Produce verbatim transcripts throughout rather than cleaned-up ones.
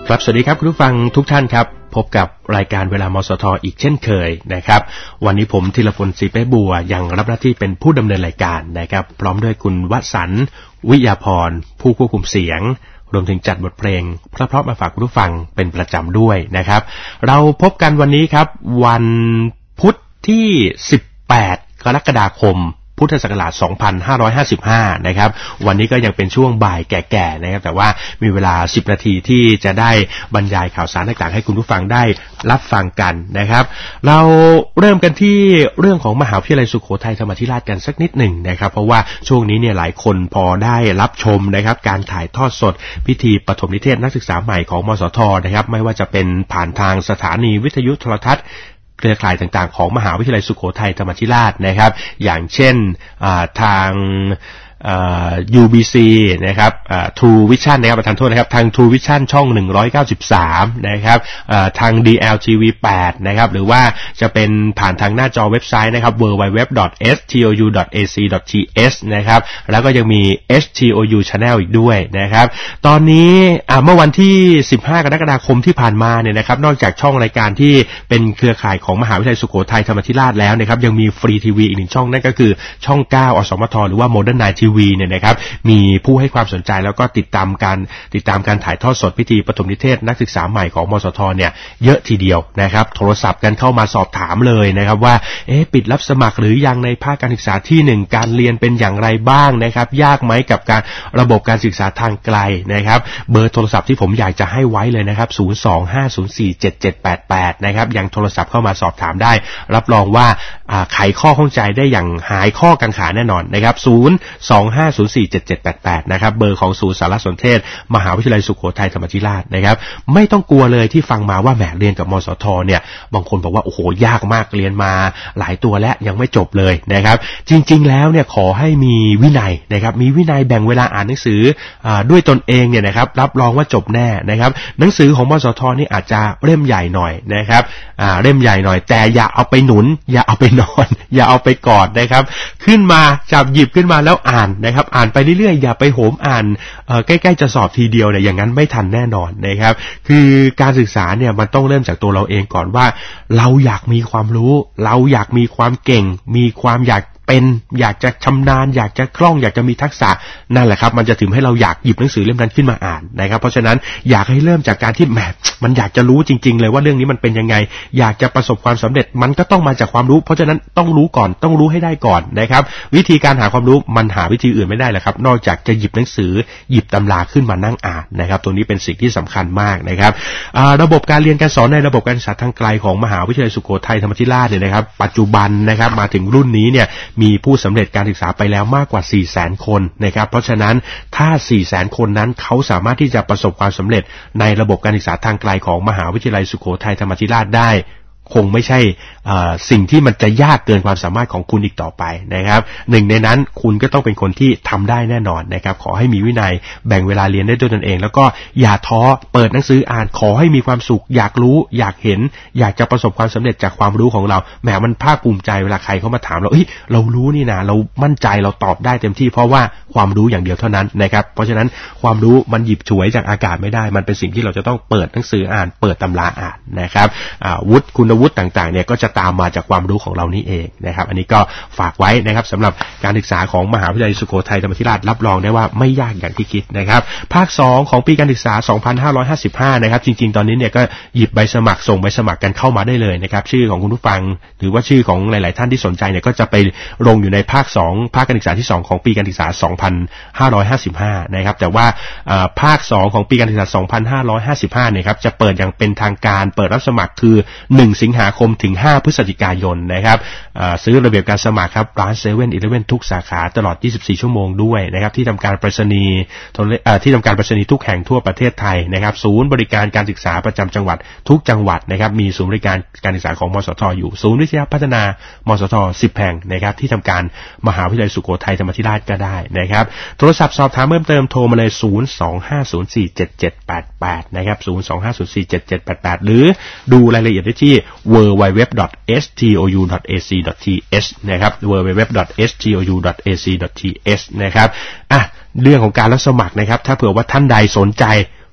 ครับสวัสดีครับคุณผู้ฟังทุกท่านครับพบกับรายการเวลามสทอีกเช่นเคยนะครับวันนี้ผมธีรพลศรีเป้บัวยังรับหน้าที่เป็นผู้ดำเนินรายการนะครับพร้อมด้วยคุณวสันต์วิยาพรผู้ควบคุมเสียงรวมถึงจัดบทเพลงเพราะๆมาฝากคุณผู้ฟังเป็นประจำด้วยนะครับเราพบกันวันนี้ครับวันพุธที่สิบแปดกรกฎาคมพุทธศักราชสองพันห้าร้อยห้าสิบห้านะครับวันนี้ก็ยังเป็นช่วงบ่ายแก่ๆนะครับแต่ว่ามีเวลาสิบนาทีที่จะได้บรรยายข่าวสารต่างๆให้คุณผู้ฟังได้รับฟังกันนะครับเราเริ่มกันที่เรื่องของมหาวิทยาลัยสุโขทัยธรรมาธิราชกันสักนิดหนึ่งนะครับเพราะว่าช่วงนี้เนี่ยหลายคนพอได้รับชมนะครับการถ่ายทอดสดพิธีปฐมนิเทศนักศึกษาใหม่ของมสทนะครับไม่ว่าจะเป็นผ่านทางสถานีวิทยุโทรทัศน์เครือข่ายต่างๆของมหาวิทยาลัยสุโขทัยธรรมาธิราชนะครับอย่างเช่นทางยู บี ซี นะครับ True Vision นะครับประทานโทษนะครับทาง True Vision ช่องหนึ่งร้อยเก้าสิบสามนะครับทาง ดี แอล ที วี แปดนะครับหรือว่าจะเป็นผ่านทางหน้าจอเว็บไซต์นะครับ ดับเบิลยู ดับเบิลยู ดับเบิลยู ดอท เอส ที โอ ยู ดอท เอ ซี ดอท ที เอส นะครับแล้วก็ยังมี เอช ที โอ ยู Channel อีกด้วยนะครับตอนนี้เมื่อวันที่สิบห้ากรกฎาคมที่ผ่านมาเนี่ยนะครับนอกจากช่องรายการที่เป็นเครือข่ายของมหาวิทยาลัยสุโขทัยธรรมาธิราชแล้วนะครับยังมีฟรีทีวีอีกหนึ่งช่องนั่นก็คือช่องเก้าอสมทหรือว่า Modern Night ที วี เนี่ยนะครับมีผู้ให้ความสนใจแล้วก็ติดตามการติดตามการถ่ายทอดสดพิธีปฐมนิเทศนักศึกษาใหม่ของมสทเนี่ยเยอะทีเดียวนะครับโทรศัพท์กันเข้ามาสอบถามเลยนะครับว่าเอ๊ะปิดรับสมัครหรือยังในภาคการศึกษาที่หนึ่งการเรียนเป็นอย่างไรบ้างนะครับยากไหมกับการระบบการศึกษาทางไกลนะครับเบอร์โทรศัพท์ที่ผมอยากจะให้ไว้เลยนะครับศูนย์ สอง ห้า ศูนย์ สี่ เจ็ด เจ็ด แปด แปดนะครับยังโทรศัพท์เข้ามาสอบถามได้รับรองว่าไขข้อข้องใจได้อย่างหายข้อกังขาแน่นอนนะครับศูนย์ สอง ห้า ศูนย์ สี่ เจ็ด เจ็ด แปด แปดนะครับเบอร์ของศูนย์สารสนเทศมหาวิทยาลัยสุโขทัยธรรมาธิราชนะครับไม่ต้องกลัวเลยที่ฟังมาว่าแหมเรียนกับมสทเนี่ยบางคนบอกว่าโอ้โหยากมากเรียนมาหลายตัวแล้วยังไม่จบเลยนะครับจริงๆแล้วเนี่ยขอให้มีวินัยนะครับมีวินัยแบ่งเวลาอ่านหนังสือด้วยตนเองเนี่ยนะครับรับรองว่าจบแน่นะครับหนังสือของมสทนี่อาจจะเล่มใหญ่หน่อยนะครับเล่มใหญ่หน่อยแต่อย่าเอาไปหนุนอย่าเอาไปนอนอย่าเอาไปกอดนะครับขึ้นมาจับหยิบขึ้นมาแล้วอ่านนะครับอ่านไปเรื่อยๆอย่าไปโหมอ่านใกล้ๆจะสอบทีเดียวเนี่ยอย่างนั้นไม่ทันแน่นอนนะครับคือการศึกษาเนี่ยมันต้องเริ่มจากตัวเราเองก่อนว่าเราอยากมีความรู้เราอยากมีความเก่งมีความอยากเป็นอยากจะชำนาญอยากจะคล่องอยากจะมีทักษะนั่นแหละครับมันจะถึงให้เราอยากหยิบหนังสือเล่มนั้นขึ้นมาอ่านนะครับเพราะฉะนั้นอยากให้เริ่มจากการที่แหมมันอยากจะรู้จริงๆเลยว่าเรื่องนี้มันเป็นยังไงอยากจะประสบความสำเร็จมันก็ต้องมาจากความรู้เพราะฉะนั้นต้องรู้ก่อนต้องรู้ให้ได้ก่อนนะครับวิธีการหาความรู้มันหาวิธีอื่นไม่ได้แหละครับนอกจากจะหยิบหนังสือหยิบตำราขึ้นมานั่งอ่านนะครับตัวนี้เป็นสิ่งที่สำคัญมากนะครับระบบการเรียนการสอนในระบบการศึกษาทางไกลของมหาวิทยาลัยสุโขทัยธรรมาธิราชเนี่ยนะครับปัจจุบันนะครับมาถึงรุ่นนี้เนี่ยมีผู้สำเร็จการศึกษาไปแล้วมากกว่า สี่แสน คนนะครับเพราะฉะนั้นถ้า สี่แสน คนนั้นเขาสามารถที่จะประสบความสำเร็จในระบบการศึกษาทางไกลของมหาวิทยาลัยสุโขทัยธรรมาธิราชได้คงไม่ใช่สิ่งที่มันจะยากเกินความสามารถของคุณอีกต่อไปนะครับหนึ่งในนั้นคุณก็ต้องเป็นคนที่ทำได้แน่นอนนะครับขอให้มีวินัยแบ่งเวลาเรียนได้ด้วยตนเองแล้วก็อย่าท้อเปิดหนังสืออ่านขอให้มีความสุขอยากรู้อยากเห็นอยากจะประสบความสำเร็จจากความรู้ของเราแหมมันภาคภูมิใจเวลาใครเขามาถามเราเฮ้ยเรารู้นี่นะเรามั่นใจเราตอบได้เต็มที่เพราะว่าความรู้อย่างเดียวเท่านั้นนะครับเพราะฉะนั้นความรู้มันหยิบฉวยจากอากาศไม่ได้มันเป็นสิ่งที่เราจะต้องเปิดหนังสืออ่านเปิดตำราอ่านนะครับวุฒิคุณวุฒิต่างๆเนี่ยก็จะตามมาจากความรู้ของเรานี่เองนะครับอันนี้ก็ฝากไว้นะครับสำหรับการศึกษาของมหาวิทยาลัยสุโขทัยธรรมาธิราชรับรองได้ว่าไม่ยากอย่างที่คิดนะครับภาคสองของปีการศึกษาสองพันห้าร้อยห้าสิบห้านะครับจริงๆตอนนี้เนี่ยก็หยิบใบสมัครส่งใบสมัครกันเข้ามาได้เลยนะครับชื่อของคุณผู้ฟังหรือว่าชื่อของหลายๆท่านที่สนใจเนี่ยก็จะไปลงอยู่ในภาคสองภาคการศึกษาที่สองของปีการศึกษาสองพันห้าร้อยห้าสิบห้านะครับแต่ว่าภาคสองของปีการศึกษาสองพันห้าร้อยห้าสิบห้าเนี่ยครับจะเปิดอย่างเป็นทางการเปิดรับสมัครคือหนึ่งสิงหาคมถึงห้าพฤศจิกายนนะครับซื้อระเบียบการสมัครครับร้าน เซเว่น อีเลฟเว่น ทุกสาขาตลอดยี่สิบสี่ชั่วโมงด้วยนะครับที่ทำการไปรษณีย์ที่ทำการไปรษณีย์ทุกแห่งทั่วประเทศไทยนะครับศูนย์บริการการศึกษาประจำจังหวัดทุกจังหวัดนะครับมีศูนย์บริการการศึกษาของมสทอยู่ศูนย์วิทยาพัฒนามสทสิบแห่งนะครับที่ทำการมหาวิทยาลัยสุโขทัยธรรมาธิราชก็ได้นะครับโทรศัพท์สอบถามเพิ่มเติมโทรมาเลยศูนย์ สอง ห้า ศูนย์ สี่ เจ็ด เจ็ด แปด แปดนะครับศูนย์ สอง ห้า ศูนย์ สี่ เจ็ด เจ็ด แปด แปดหรือดูรายละเอียดได้ที่ ดับเบิลยู ดับเบิลยู ดับเบิลยู ดอท เอส ที โอ ยู ดอท เอ ซี ดอท ที เอส นะครับ ดับเบิลยู ดับเบิลยู ดับเบิลยู ดอท เอส ที โอ ยู ดอท เอ ซี ดอท ที เอส นะครับอ่ะเรื่องของการรับสมัครนะครับถ้าเผื่อว่าท่านใดสนใจ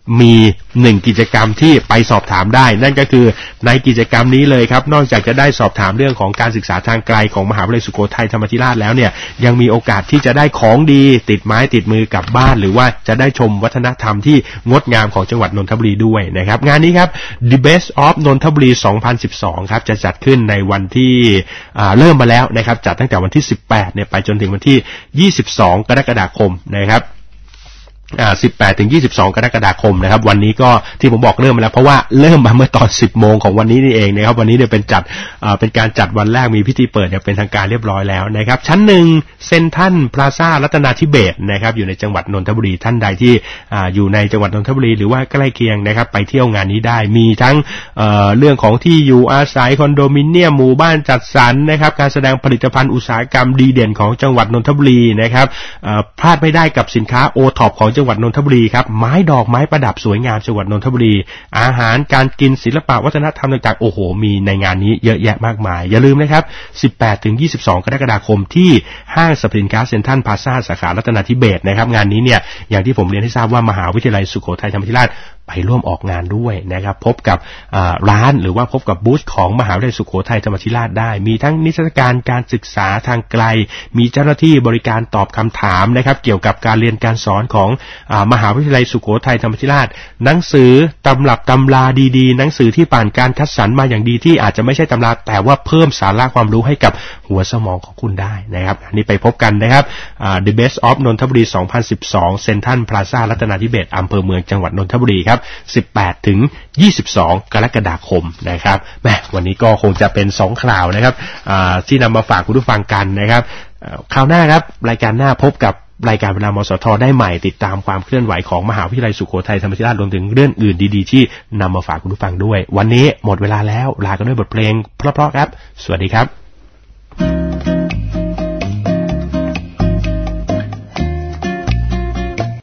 มีหนึ่งกิจกรรมที่ไปสอบถามได้นั่นก็คือในกิจกรรมนี้เลยครับนอกจากจะได้สอบถามเรื่องของการศึกษาทางไกลของมหาวิทยาลัยสุโขทัยธรรมาธิราชแล้วเนี่ยยังมีโอกาสที่จะได้ของดีติดไม้ติดมือกลับบ้านหรือว่าจะได้ชมวัฒนธรรมที่งดงามของจังหวัดนนทบุรีด้วยนะครับงานนี้ครับ The Best of นนทบุรีสองพันสิบสองครับจะจัดขึ้นในวันที่เริ่มมาแล้วนะครับจัดตั้งแต่วันที่สิบแปดเนี่ยไปจนถึงวันที่ยี่สิบสองกรกฎาคมนะครับอ่าสิบแปดถึงยี่สิบสองกรกฎาคมนะครับวันนี้ก็ที่ผมบอกเริ่มมาแล้วเพราะว่าเริ่มมาเมื่อตอน สิบโมงของวันนี้นี่เองนะครับวันนี้เนี่ยเป็นจัดอ่าเป็นการจัดวันแรกมีพิธีเปิดอย่างเป็นทางการเรียบร้อยแล้วนะครับชั้นหนึ่งเซ็นทรัลพลาซ่ารัตนาธิเบศรนะครับอยู่ในจังหวัดนนทบุรีท่านใดที่อ่าอยู่ในจังหวัดนนทบุรีหรือว่าใกล้เคียงนะครับไปเที่ยวงานนี้ได้มีทั้งเอ่อเรื่องของที่อยู่อาศัยคอนโดมิเนียมหมู่บ้านจัดสรรนะครับการแสดงผลิตภัณฑ์อุตสาหกรรมดีเด่นของจังหวัดนนทบุรีนะครับเอ่อพลาดไม่ได้กับสินค้าโอท็อปของจังหวัดนนทบุรีครับไม้ดอกไม้ประดับสวยงามจังหวัดนนทบุรีอาหารการกินศิลปะวัฒนธรรมต่างๆโอ้โหมีในงานนี้เยอะแยะมากมายอย่าลืมนะครับสิบแปดถึงยี่สิบสองกรกฎาคมที่ห้างสรรพสินค้าเซ็นทรัลพลาซ่าสาขารัตนาธิเบศรนะครับงานนี้เนี่ยอย่างที่ผมเรียนให้ทราบว่ามหาวิทยาลัยสุโขทัยธรรมาธิราชไปร่วมออกงานด้วยนะครับพบกับร้านหรือว่าพบกับบูธของมหาวิทยาลัยสุโขทัยธรรมาธิราชได้มีทั้งนิทรรศการการศึกษาทางไกลมีเจ้าหน้าที่บริการตอบคำถามนะครับเกี่ยวกับการเรียนการสอนของมหาวิทยาลัยสุโขทัยธรรมาธิราชหนังสือตำรับตำราดีๆหนังสือที่ผ่านการคัดสรรมาอย่างดีที่อาจจะไม่ใช่ตำราแต่ว่าเพิ่มสาระความรู้ให้กับหัวสมองของคุณได้นะครับอันนี้ไปพบกันนะครับ The Best of นนทบุรีสองพันสิบสองเซ็นทรัลพลาซ่ารัตนาธิเบศรอำเภอเมืองจังหวัดนนทบุรีครับสิบแปดถึงยี่สิบสองกรกฎาคมนะครับแหมวันนี้ก็คงจะเป็นสองข่าวนะครับที่นำมาฝากคุณผู้ฟังกันนะครับคราวหน้าครับรายการหน้าพบกับรายการเวลามสทได้ใหม่ติดตามความเคลื่อนไหวของมหาวิทยาลัยสุโขทัยธรรมาธิราชรวมถึงเรื่องอื่นดีๆที่นำมาฝากคุณผู้ฟังด้วยวันนี้หมดเวลาแล้วลากันด้วยบทเพลงเพราะๆครับสวัสดีครับ